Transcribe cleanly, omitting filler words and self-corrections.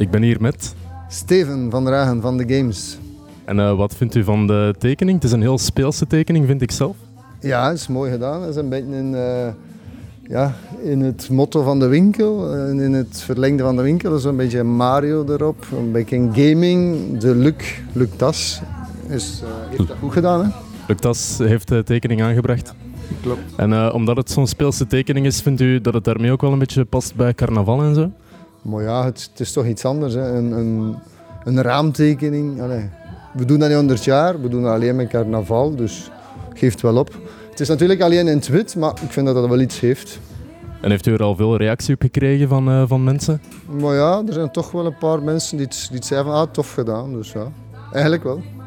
Ik ben hier met... Steven van der Hagen van de Games. En wat vindt u van de tekening? Het is een heel speelse tekening, vind ik zelf. Ja, het is mooi gedaan. Het is een beetje in het motto van de winkel. En in het verlengde van de winkel is een beetje Mario erop. Een beetje gaming. De Luc Das heeft dat goed gedaan. Hè? Luc Das heeft de tekening aangebracht. Klopt. En omdat het zo'n speelse tekening is, vindt u dat het daarmee ook wel een beetje past bij carnaval en zo? Maar ja, het is toch iets anders. Hè? Een raamtekening. Allee. We doen dat niet 100 jaar. We doen dat alleen met carnaval. Dus geeft wel op. Het is natuurlijk alleen in het wit, maar ik vind dat dat wel iets heeft. En heeft u er al veel reactie op gekregen van mensen? Maar ja, er zijn toch wel een paar mensen die het zeiden van tof gedaan. Dus ja, eigenlijk wel.